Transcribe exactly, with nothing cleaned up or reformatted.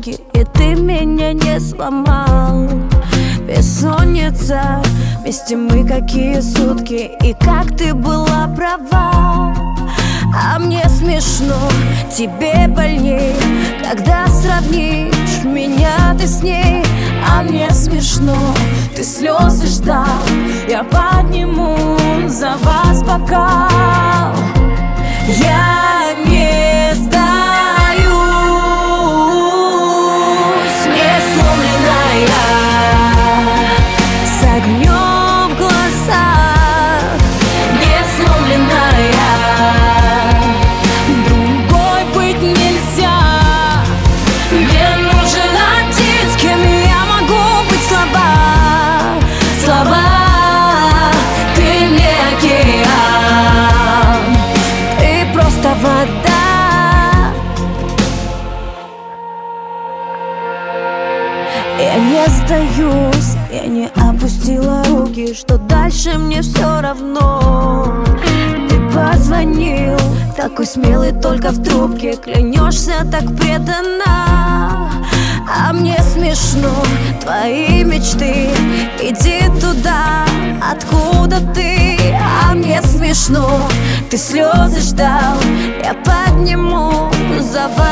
руки, и ты меня не сломал. Бессонница, вместе мы какие сутки, и как ты была права. А мне смешно, тебе больней, когда сравнишь меня ты с ней. А мне смешно, ты слезы ждал, я подниму за вас бокал. Я не сдаюсь, не сломленная, с огнем в глазах, не сломленная. Другой быть нельзя. Мне нужен один, с кем я могу быть слаба. Слаба, ты не океан, ты просто вода. Я не сдаюсь, я не опустила руки, что дальше мне все равно. Ты позвонил, такой смелый только в трубке, клянешься так преданно. А мне смешно, твои мечты, иди туда, откуда ты. А мне смешно, ты слезы ждал, я подниму за вас